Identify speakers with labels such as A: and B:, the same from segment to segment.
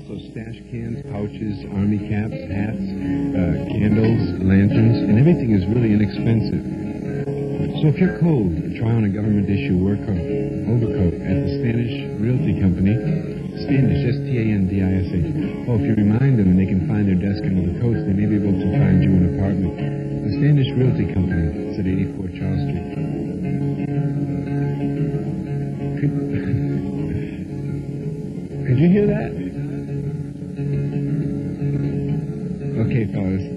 A: also stash cans, pouches, army caps, hats, candles, lanterns, and everything is really inexpensive. So if you're cold, try on a government-issue overcoat at the Standish Realty Company. Standish, S-T-A-N-D-I-S-H. Oh, if you remind them and they can find their desk under the coats, they may be able to find you an apartment. The Standish Realty Company. It's at 84 Charles Street. Could you hear that? Okay, fellas.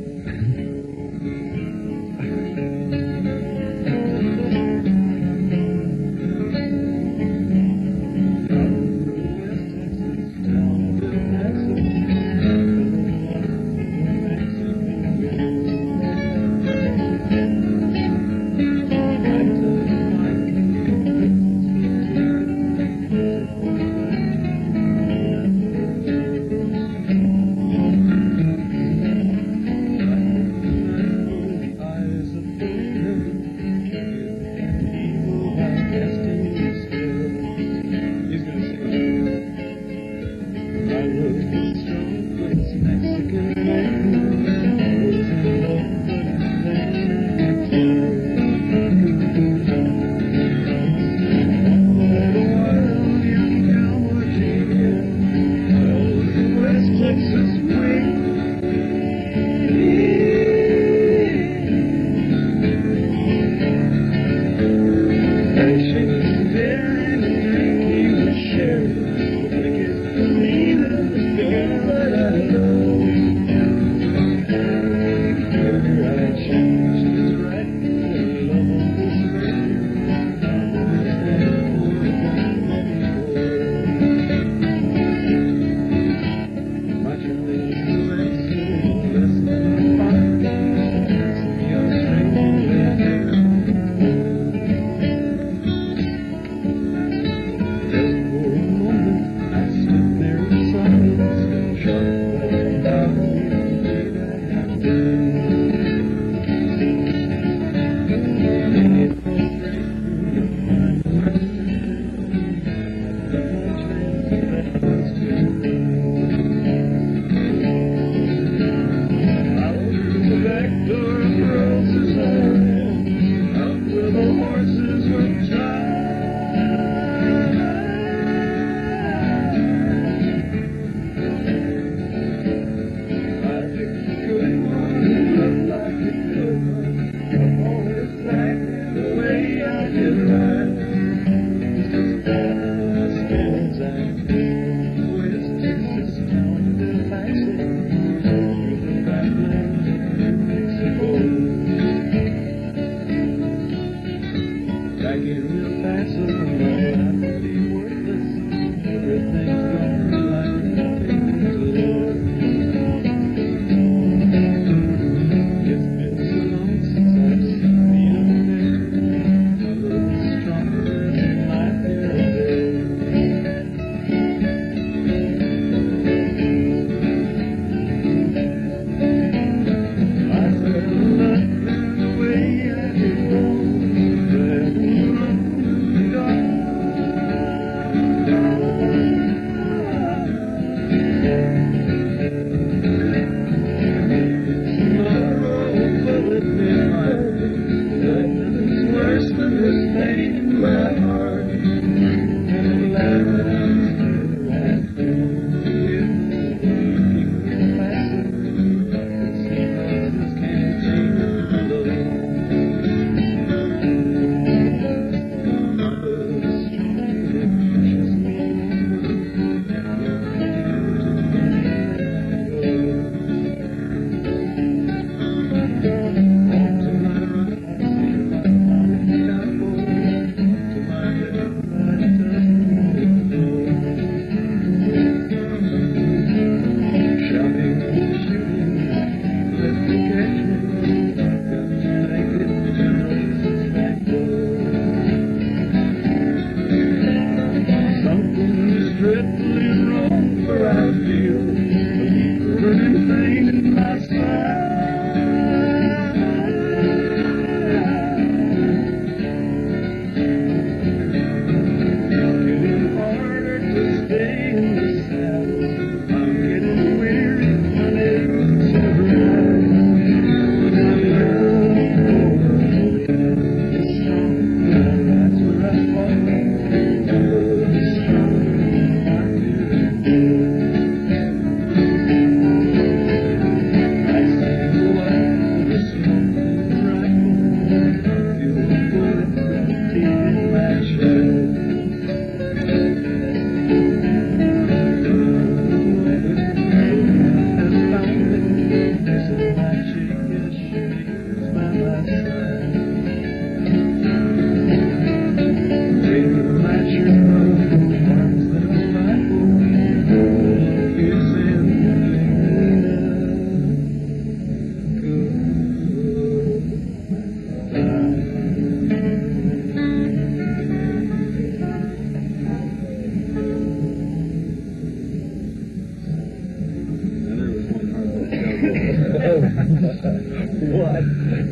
B: What?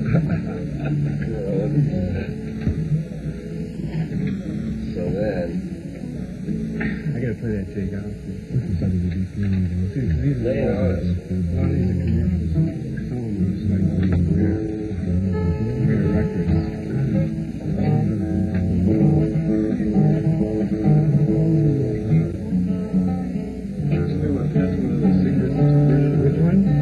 B: So then...
A: I gotta play that Jake Oz.
B: Lay it on us.
A: A lot of these are commercials. Some of them are just like rare records. Which one?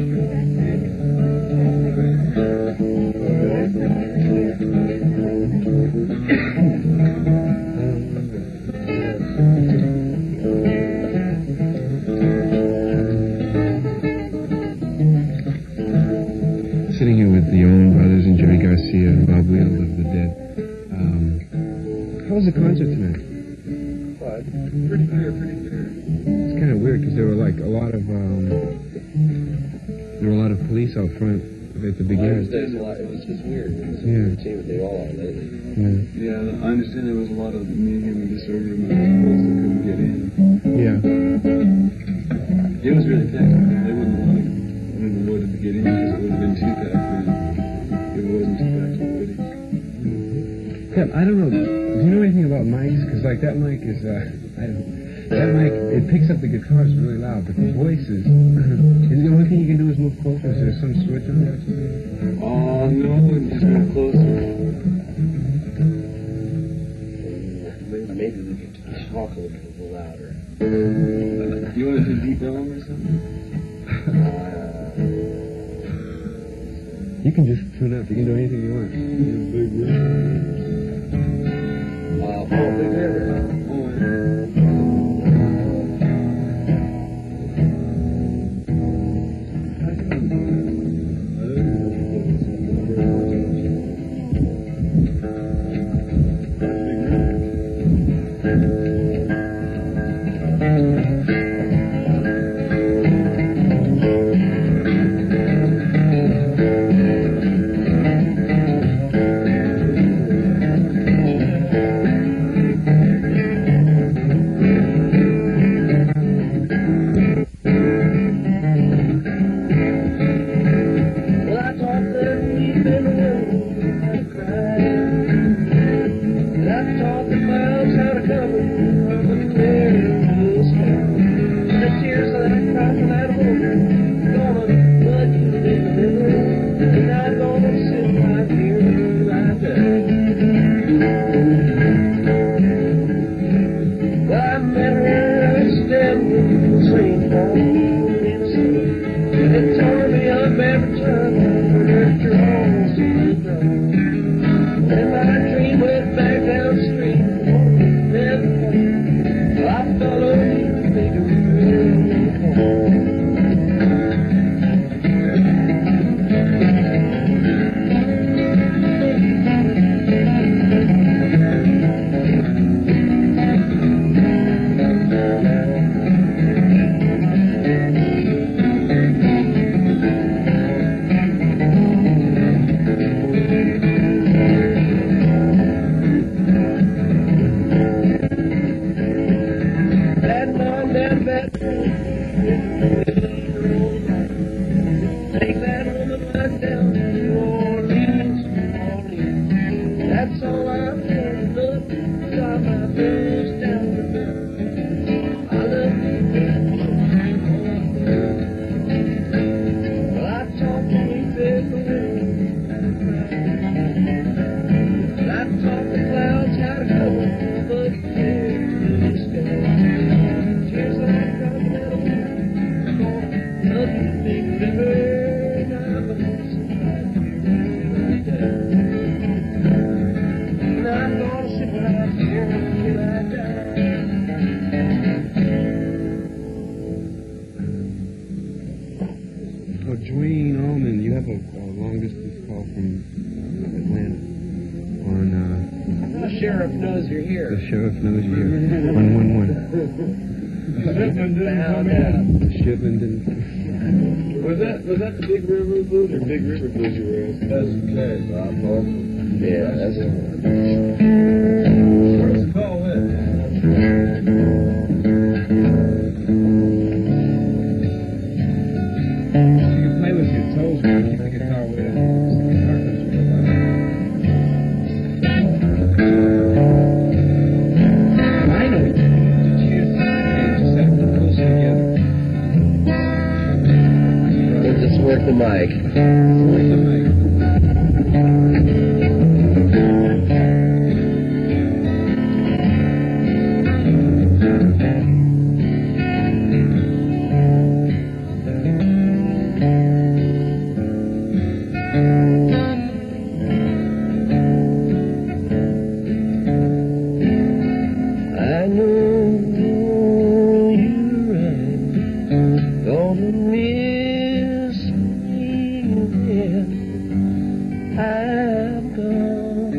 A: Sitting here with the Owen Brothers and Jerry Garcia and Bob Wheeler of the Dead. How was the concert tonight?
B: Pretty good, pretty good.
A: It's kind of weird because there were like a lot of police out front at the beginning.
B: It was just weird. It was
A: Yeah.
B: see what they all are lately.
A: Yeah.
C: I understand there was a lot of mayhem and disorder among the folks that couldn't get in.
A: Yeah.
C: It was really packed. They wouldn't want to get in because it would have been too packed for them. It wasn't too packed already.
A: Yeah, I don't know. Do you know anything about mics? Because like that mic is, that mic, it picks up the guitars really loud, but the voices, is the only thing you can do is move closer? Is there some switch on there?
C: Oh, no, just move closer.
B: Maybe we could talk a little louder.
C: You want to do deep elm or something?
A: You can just tune up. You can do anything you want.
C: Big river.
B: Big River.
A: The sheriff knows you're here. 111. Shipment didn't.
C: Was that the Big River Blues or Big River Blues you were asking?
B: That's okay, Bob. Yeah, that's it.
C: Where's the call in?
A: You can play with your toes, man.
B: Select the mic.
C: Select the mic.
B: I know you're right. Gonna miss me when I'm gone.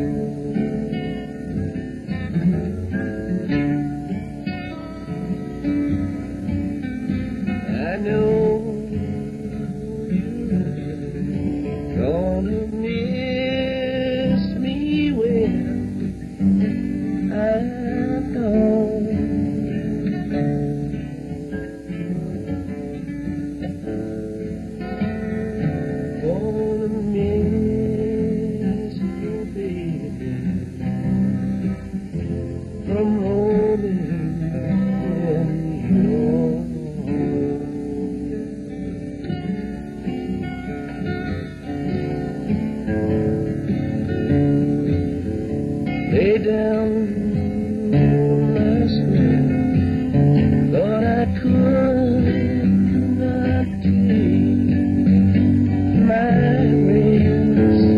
B: I know you're right. Gonna miss me when I'm gone. Gonna miss you, baby, from holding when you're lay down last night, thought I could not take my rest.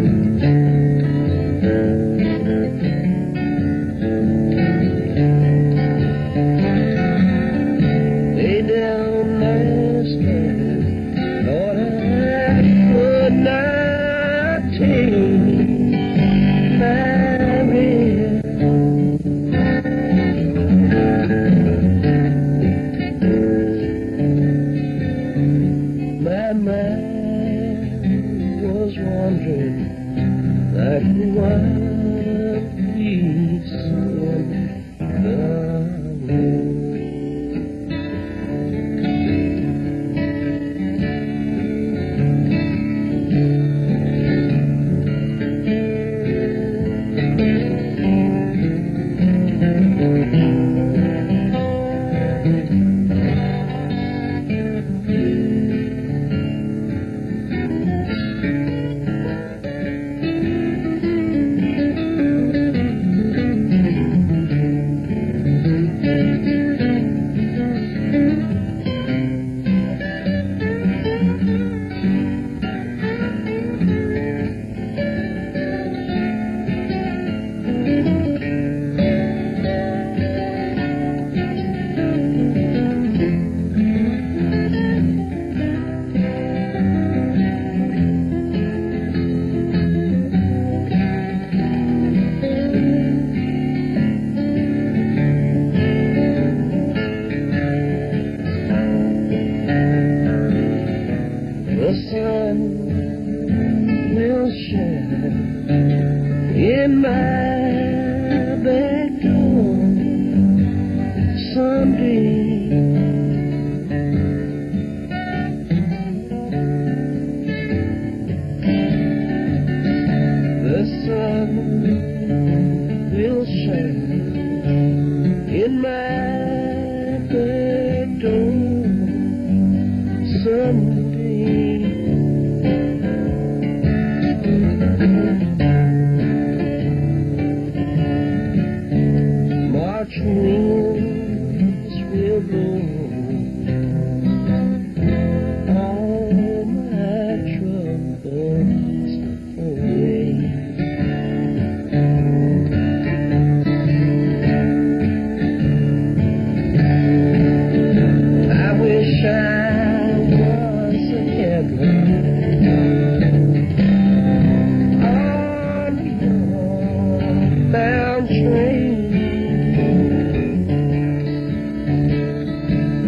B: Lay down last night, thought I could not take my rest. My mind was wandering like the wild beast on the moon. The sun will shine in my back door someday. The sun will shine in my back door someday. March winds will blow all my troubles away. I wish I was a headlight on a bound train.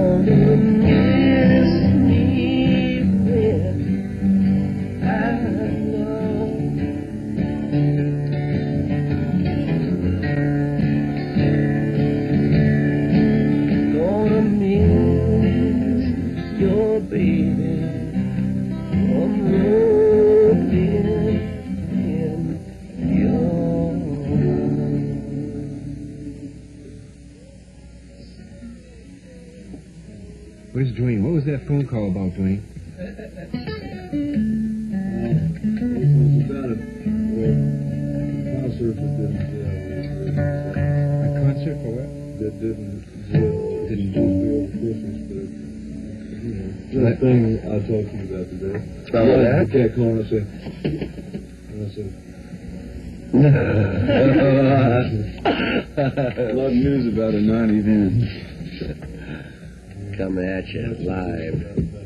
A: Where's Dwayne? What was that phone call about, Dwayne?
C: It was about a concert that didn't
A: A concert for what?
C: that didn't
A: Didn't
C: do over Christmas, but that thing I talked to you about today.
B: Oh, that?
C: The cat calling and I said, a lot of news about a 90 then.
B: Coming at you live.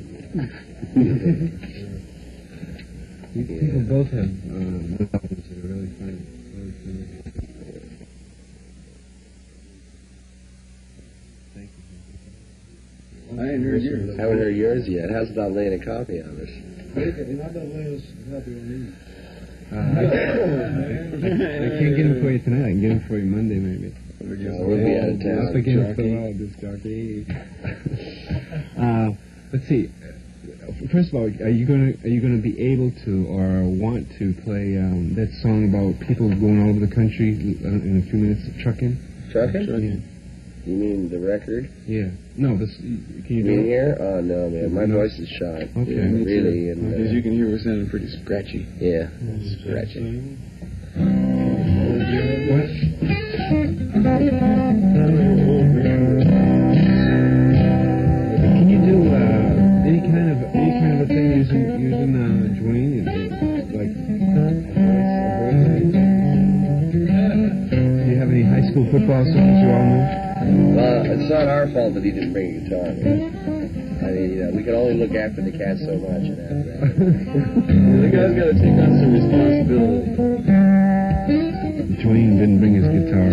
A: People both have albums that are really funny. Thank you.
C: I ain't heard yours.
B: Haven't heard yours yet. How's about laying a copy on us?
C: You're not going to lay us happy on you.
A: I can't get them for you tonight. I can get them for you Monday, maybe.
B: We'll be out of town.
A: Up against the wall, this jockey. Let's see. First of all, are you gonna be able to or want to play that song about people going all over the country in a few minutes of trucking?
B: Trucking?
A: Yeah.
B: You mean the record?
A: Yeah. No, this. Can you
B: You
A: do
B: mean
A: it?
B: here? Oh, no, man. My
A: No.
B: voice is shot.
A: Okay.
B: Yeah,
A: Me
B: really.
C: As
B: And,
C: you can hear, we're sounding pretty scratchy.
B: yeah, scratchy.
A: What? Can you do any kind of a thing using Dwayne? Like, do you have any high school football songs you all know?
B: Well, it's not our fault that he didn't bring a guitar. Man. I mean, we can only look after the cat so much. And after that.
C: The guy's got to take on some responsibility.
A: Dwayne didn't bring his guitar.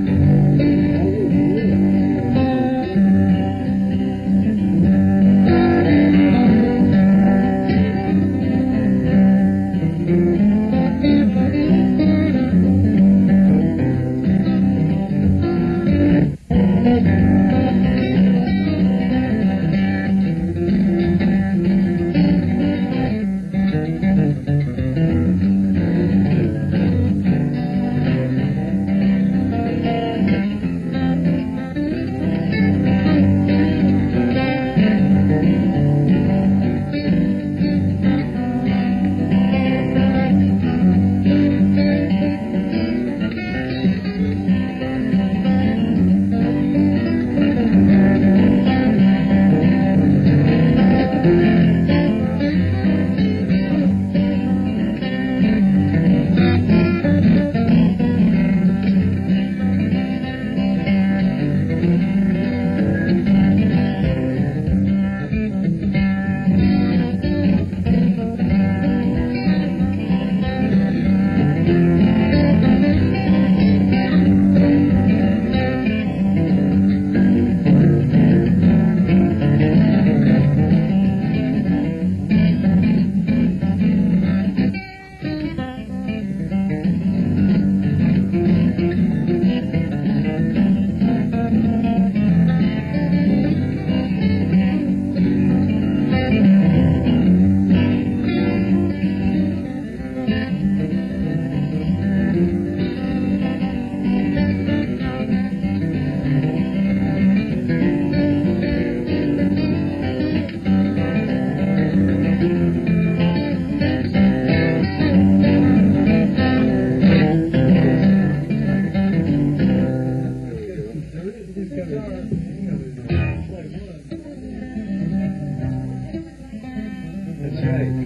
C: That's right.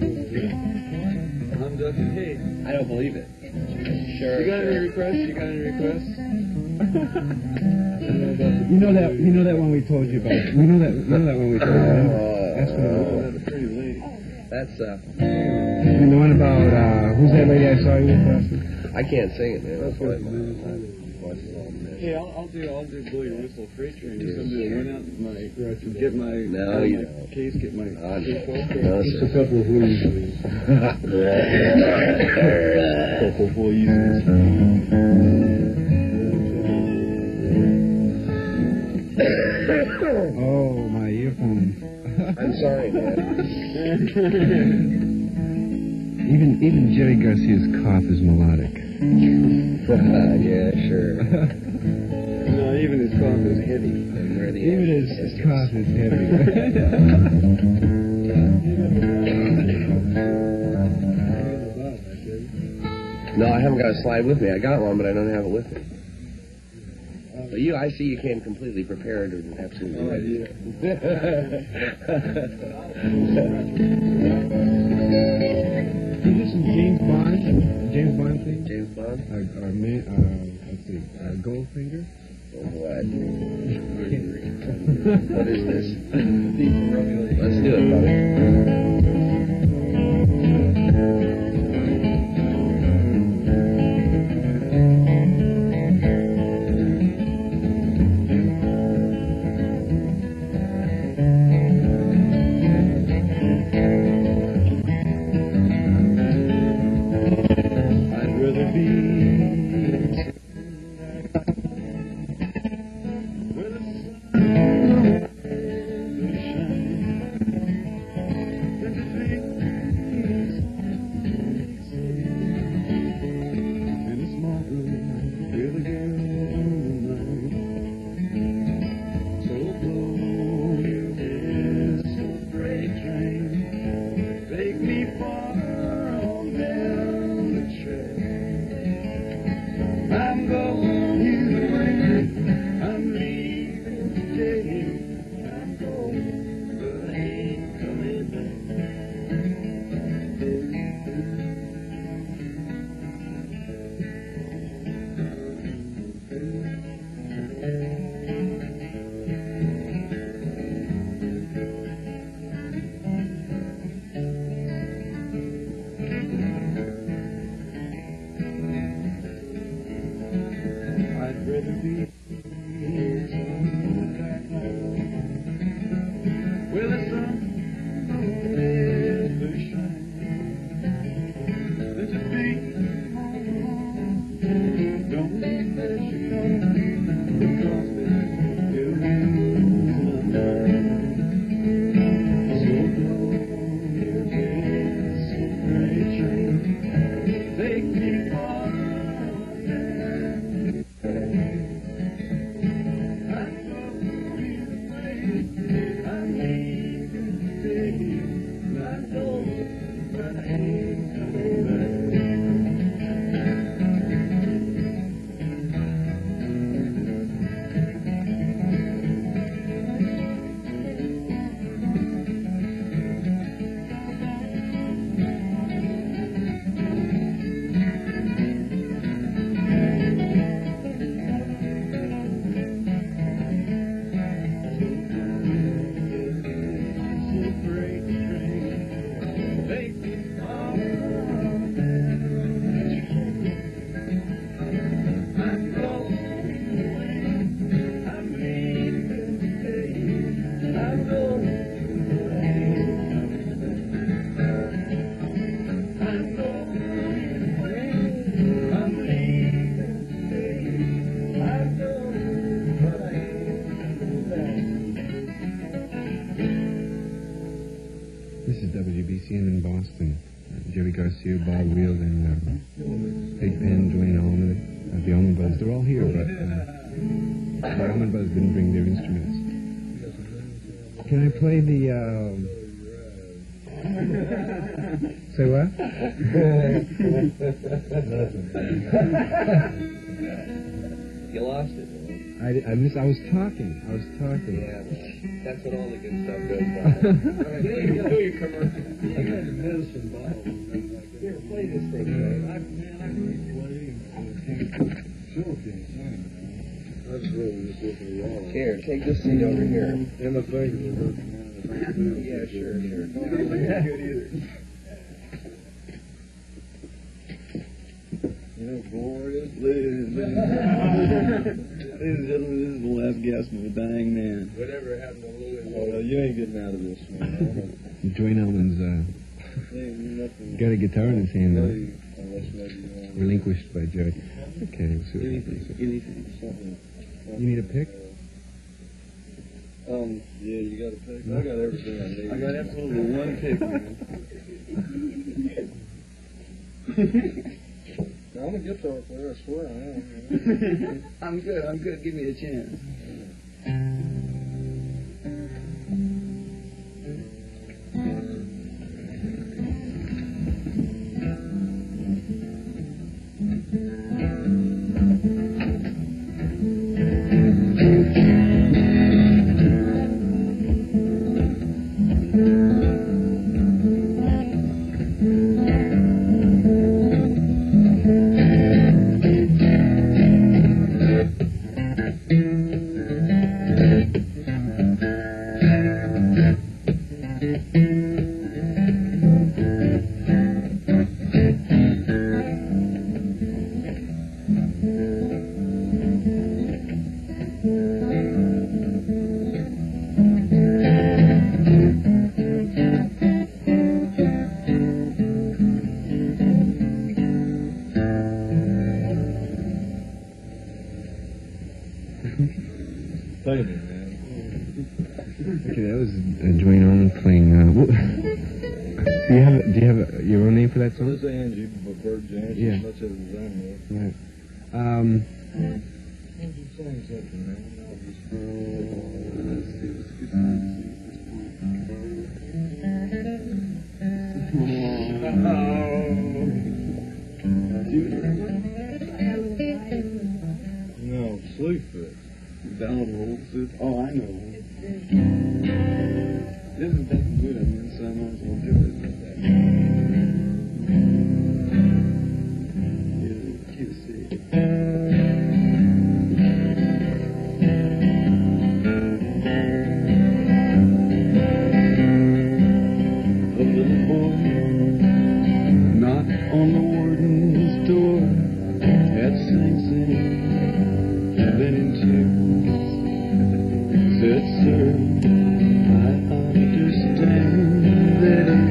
C: I'm ducking hay.
B: I don't believe it. Sure.
C: You got any requests? You got any requests?
A: You know that one we told you about. We know that one we told you about. That's what it was.
C: That's a pretty lady.
B: That's,
A: And the one about who's that lady I saw you with last week?
B: I can't sing it, man. That's why my voice is all messed.
C: Hey, I'll do blow your whistle freight train. Somebody that went out get my
B: No, you don't.
C: case, get my
B: No,
C: just
B: sir.
C: a couple of blues, please. Couple of blues.
A: Oh, my earphones.
B: I'm sorry, man.
A: Even Jerry Garcia's cough is melodic.
B: Yeah, sure.
C: No, even his cough is heavy.
B: And where the
A: Even his cough is heavy.
B: No, I haven't got a slide with me. I got one, but I don't have it with me. But I see you came completely prepared and absolutely ready.
A: Is this some James Bond? James Bond thing?
B: James Bond?
A: Let's see. Goldfinger?
B: What? What is this? Let's do it, brother.
A: in Boston. Jerry Garcia, Bob Wield, and Big Pen, Dwayne Allman, the Allman Brothers. They're all here, but the Allman Brothers didn't bring their instruments. Can I play the... Say what?
B: You lost it.
A: I was talking.
B: Yeah, that's what all the good stuff goes by. You know your commercial. I got the medicine bottle. Here, play this thing, man. I can play.
C: That's really just looking wrong.
B: Here, take this seat over here.
C: And the fingers are hurting.
B: Yeah, sure.
C: Not good either. You know, glorious. Ladies and gentlemen, this is the last gasp of a dying man.
B: Whatever happened to Louis?
C: Oh, well, you ain't getting out of this, man.
A: Joyne Allen's got a guitar in his hand now. Relinquished by Joey. Okay, we'll see what happens.
C: Anything, something.
A: You need a pick?
C: Yeah, you got a pick? I got everything I need. I got absolutely one pick, man. I'm a guitar player, I swear I am.
B: I'm good. Give me a chance.
C: Play me, man.
A: Okay, that was Joyne Allen playing. Do you have your own name for that song?
C: This is Angie, but Bert James,
A: Yeah.
C: as much as I know.
A: Right.
C: Why don't you sing something, man? Let's see, let's get some No, Sleep Fit.
B: Downholds it. Oh, I know.
C: This isn't that good, I mean, so I might as well do it.
B: You see.
C: A little boy knocked on the warden's door at Sing Sing, then in tears said, "Sir, I understand that in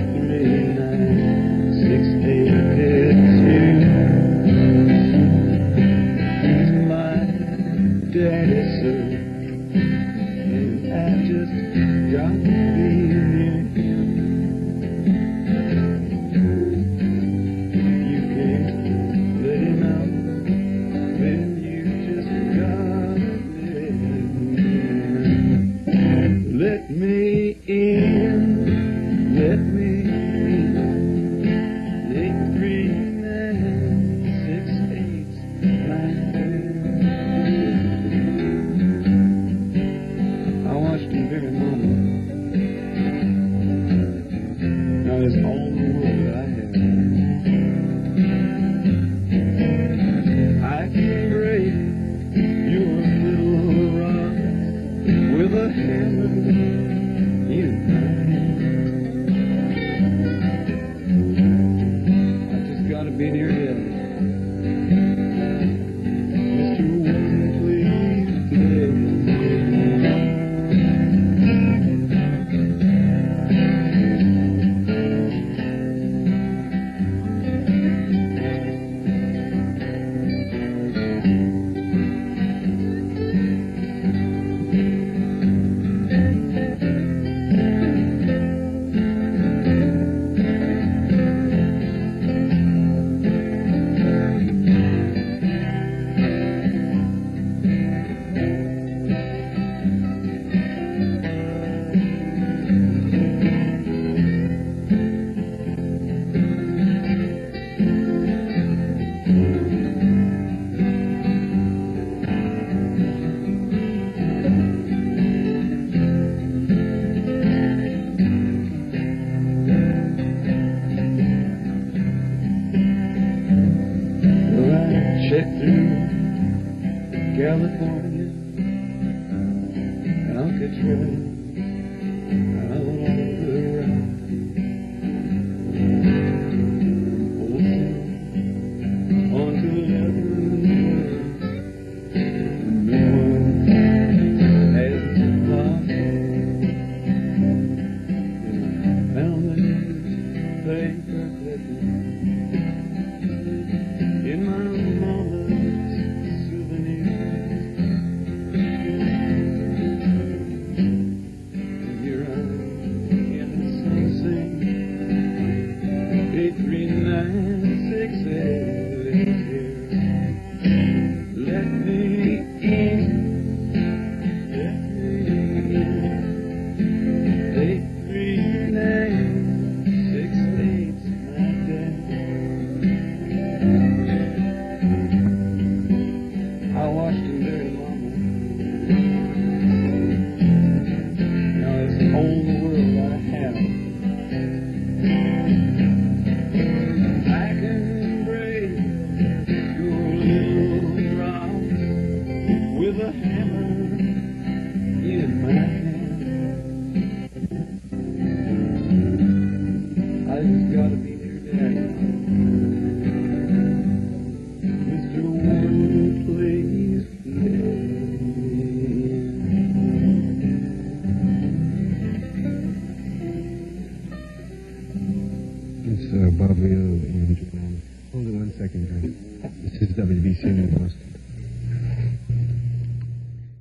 C: 3968 he's my daddy, sir, and I just got to be near him. You can't let him out, then you just gotta let me in, let me in. 83968 right there. I watched him very moment. Now there's all the world that I have. I can break your little rock with a hammer in my hand. in my mama's souvenirs. And here I am in Sing Sing, 83968 here. Let me in. Let me in. 83968's my dad. I watched him very long. Now this whole world I have. I can break your little rocks with a hammer in my hand. I just gotta be your daddy, Mr. One who plays piano.
A: It's Bob Rio and Joanne. Hold it 1 second, guys. This is WBC News.